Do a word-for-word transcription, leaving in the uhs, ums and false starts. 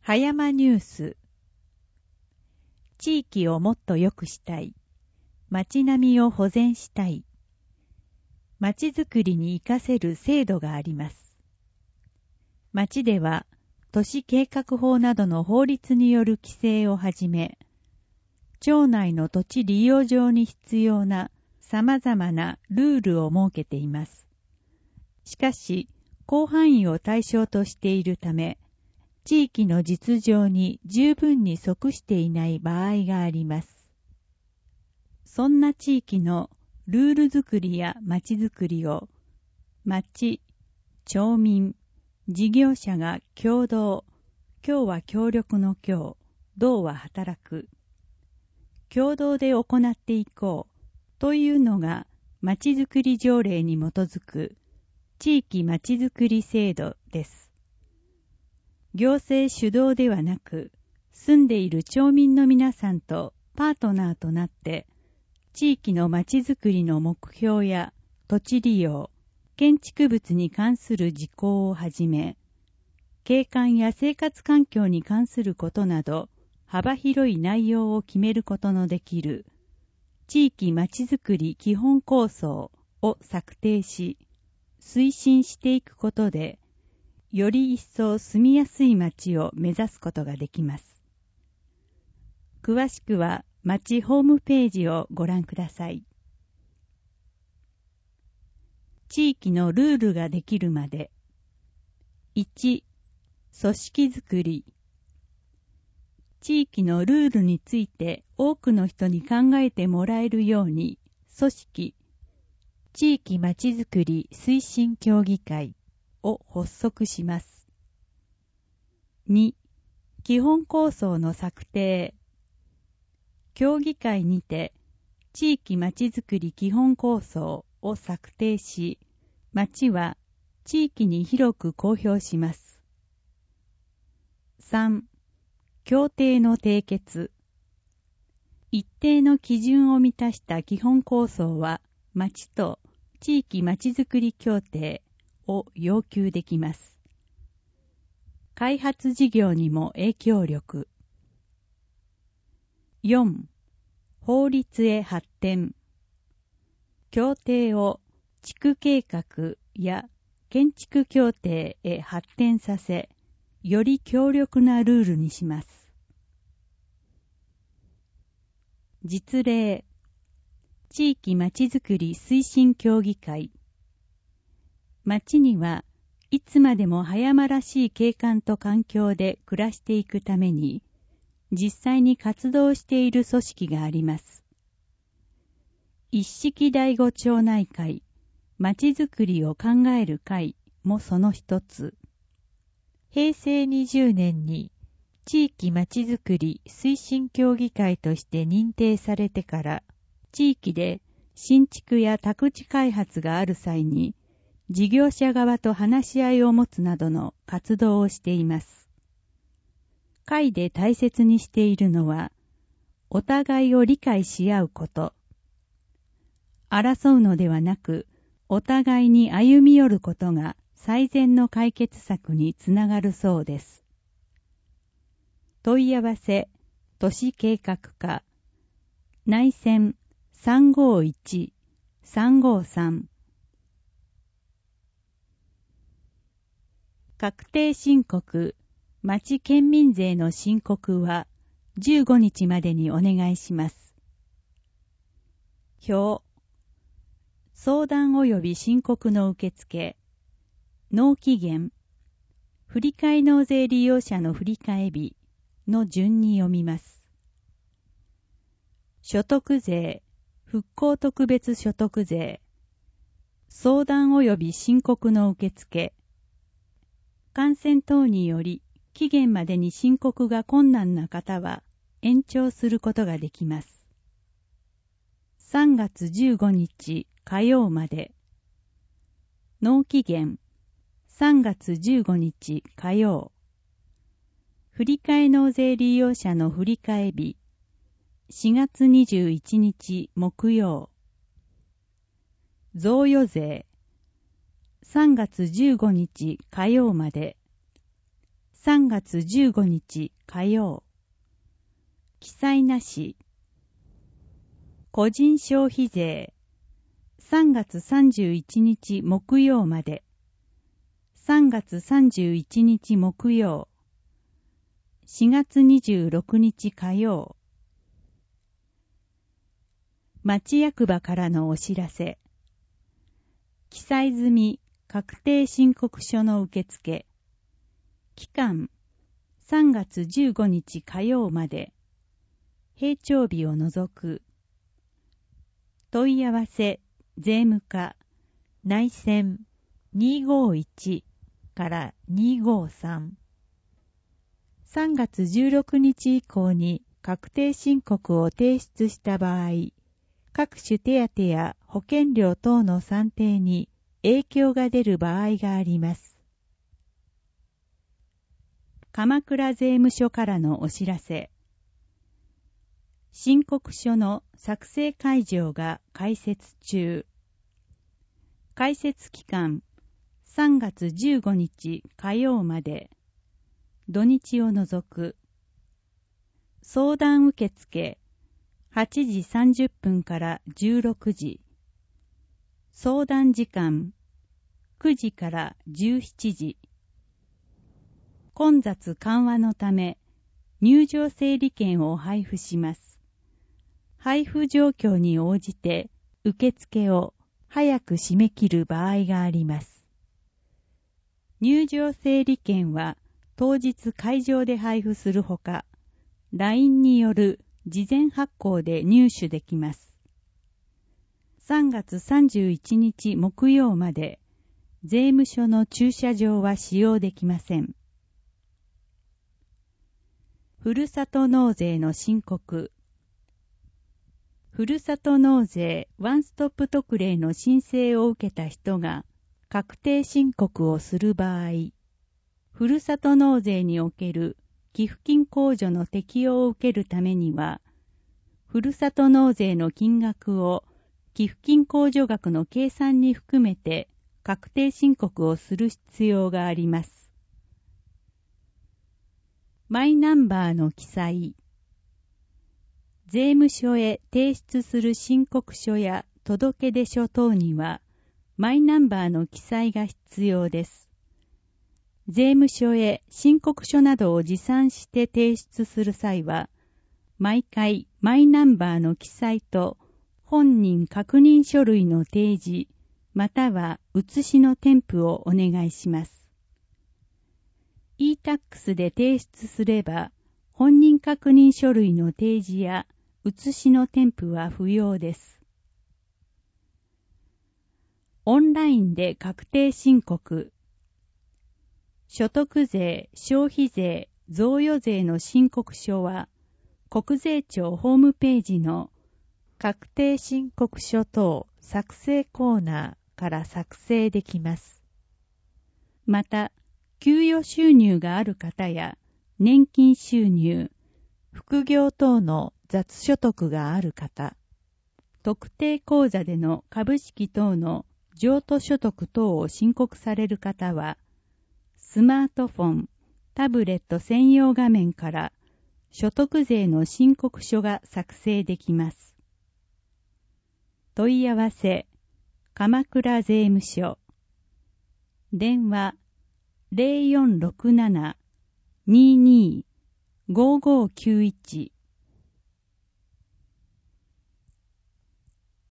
葉山ニュース。地域をもっと良くしたい。町並みを保全したい。町づくりに活かせる制度があります。町では都市計画法などの法律による規制をはじめ、町内の土地利用上に必要な様々なルールを設けています。しかし、広範囲を対象としているため、地域の実情に十分に即していない場合があります。そんな地域のルール作りや町づくりを、町、町民、事業者が共同、協は協力の協、同は働く、共同で行っていこうというのが町づくり条例に基づく地域町づくり制度です。行政主導ではなく、住んでいる町民の皆さんとパートナーとなって、地域の町づくりの目標や土地利用、建築物に関する事項をはじめ、景観や生活環境に関することなど、幅広い内容を決めることのできる、地域町づくり基本構想を策定し、推進していくことで、より一層住みやすい町を目指すことができます。詳しくは町ホームページをご覧ください。地域のルールができるまで。いち、組織づくり。地域のルールについて多くの人に考えてもらえるように、組織、地域まちづくり推進協議会を発足します。に、基本構想の策定。協議会にて地域まちづくり基本構想を策定し、町は地域に広く公表します。さん、協定の締結。一定の基準を満たした基本構想は、町と地域まちづくり協定を要求できます。開発事業にも影響力。よん、法律へ発展。協定を地区計画や建築協定へ発展させ、より強力なルールにします。実例、地域まちづくり推進協議会。町にはいつまでも葉山らしい景観と環境で暮らしていくために、実際に活動している組織があります。一色第五町内会、まちづくりを考える会もその一つ。へいせいにじゅうねんに地域まちづくり推進協議会として認定されてから、地域で新築や宅地開発がある際に、事業者側と話し合いを持つなどの活動をしています。会で大切にしているのは、お互いを理解し合うこと。争うのではなく、お互いに歩み寄ることが最善の解決策につながるそうです。問い合わせ、都市計画課、内線 さんごいち さんごさん。確定申告、町県民税の申告はじゅうごにちまでにお願いします。表、相談及び申告の受付、納期限、振替納税利用者の振替日の順に読みます。所得税、復興特別所得税、相談及び申告の受付、感染等により期限までに申告が困難な方は延長することができます。さんがつじゅうごにち火曜まで。納期限さんがつじゅうごにち火曜。振替納税利用者の振替日しがつにじゅういちにち木曜。贈与税さんがつじゅうごにち火曜まで。 さんがつじゅうごにち火曜。記載なし。個人消費税。さんがつさんじゅういちにち木曜まで。さんがつさんじゅういちにち木曜。しがつにじゅうろくにち火曜。町役場からのお知らせ。記載済み確定申告書の受付。期間さんがつじゅうごにち火曜まで。閉帳日を除く。問い合わせ税務課内線にーごーいちからにーごーさん。さんがつじゅうろくにち以降に確定申告を提出した場合、各種手当や保険料等の算定に影響が出る場合があります。鎌倉税務署からのお知らせ。申告書の作成会場が開設中。開設期間さんがつじゅうごにち火曜まで。土日を除く。相談受付はちじさんじゅっぷんからじゅうろくじ。相談時間くじからじゅうしちじ。混雑緩和のため入場整理券を配布します。配布状況に応じて受付を早く締め切る場合があります。入場整理券は当日会場で配布するほか、ライン による事前発行で入手できます。さんがつさんじゅういちにち木曜まで、税務署の駐車場は使用できません。ふるさと納税の申告。ふるさと納税ワンストップ特例の申請を受けた人が確定申告をする場合、ふるさと納税における寄付金控除の適用を受けるためには、ふるさと納税の金額を寄付金控除額の計算に含めて確定申告をする必要があります。マイナンバーの記載。税務署へ提出する申告書や届出書等には、マイナンバーの記載が必要です。税務署へ申告書などを持参して提出する際は、毎回マイナンバーの記載と本人確認書類の提示、または写しの添付をお願いします。イータックス で提出すれば、本人確認書類の提示や写しの添付は不要です。オンラインで確定申告。所得税、消費税、贈与税の申告書は、国税庁ホームページの確定申告書等作成コーナーから作成できます。また、給与収入がある方や年金収入、副業等の雑所得がある方、特定口座での株式等の譲渡所得等を申告される方は、スマートフォン、タブレット専用画面から所得税の申告書が作成できます。問い合わせ、鎌倉税務署。電話、ゼロよんろくなな にーにー ごーごーきゅういち